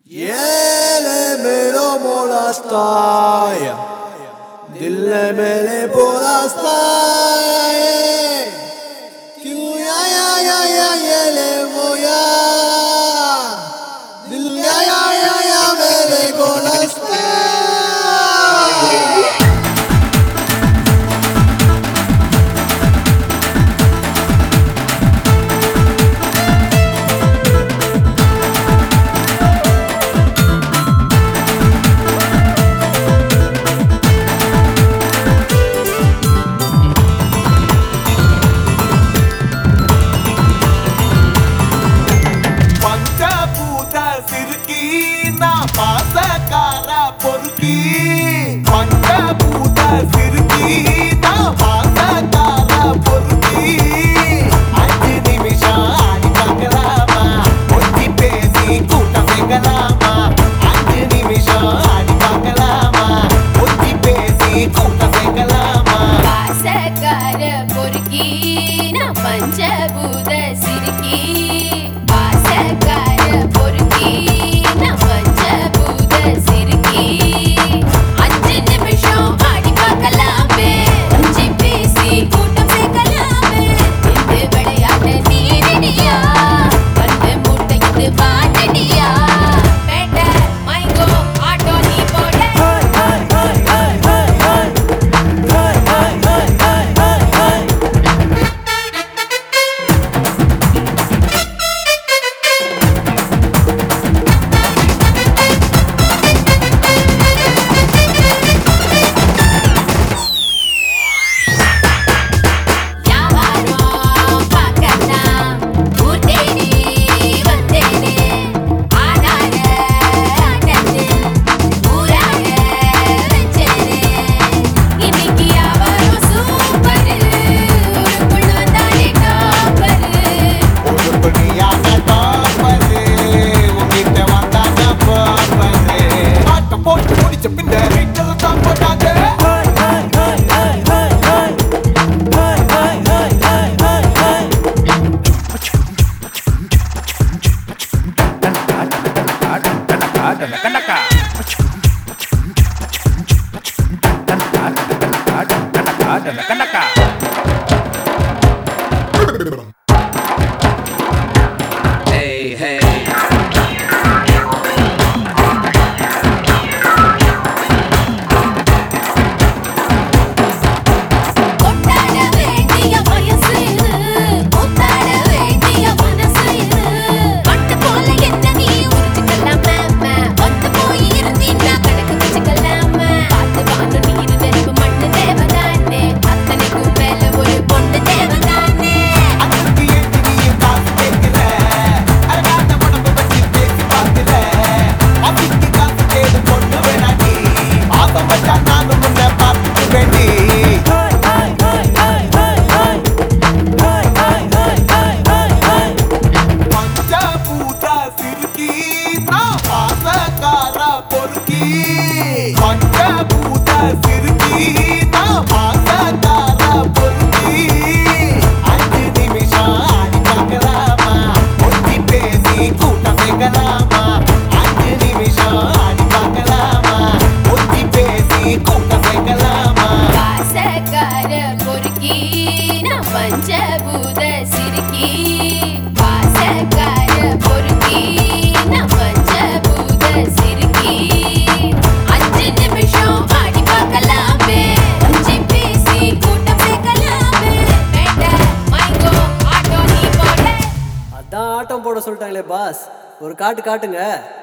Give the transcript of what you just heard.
Ele me lo molestai, dille me le polastai, ya le voya, dille ya me le polastai. पंचभूत सिरकी वासकार पुरकी न पंचभूत सिरकी 5 निमिषம் ஆடி பார்க்கலாமே அஞ்சி பேசி கூட்டம் சேர்க்கலாமே இந்த விளையாட்டு நீரடியா வந்து மூட்டை இது வாட்டடியா பேட்ட மைங்கோ ஆட்டோ நீ போட Hey, hey. पंचभूत सिरकी वासकार पुरकी न पंचभूत सिरकी 5 நிமிஷம் ஆடி பார்க்கலாமே அஞ்சி பேசி கூட்டம் சேர்க்கலாமே பேட்ட மைங்கோ ஆட்டோ நீ போட அதான் ஆட்டம் போட சொல்லிட்டாங்களே பாஸ், ஒரு காட்டுங்க.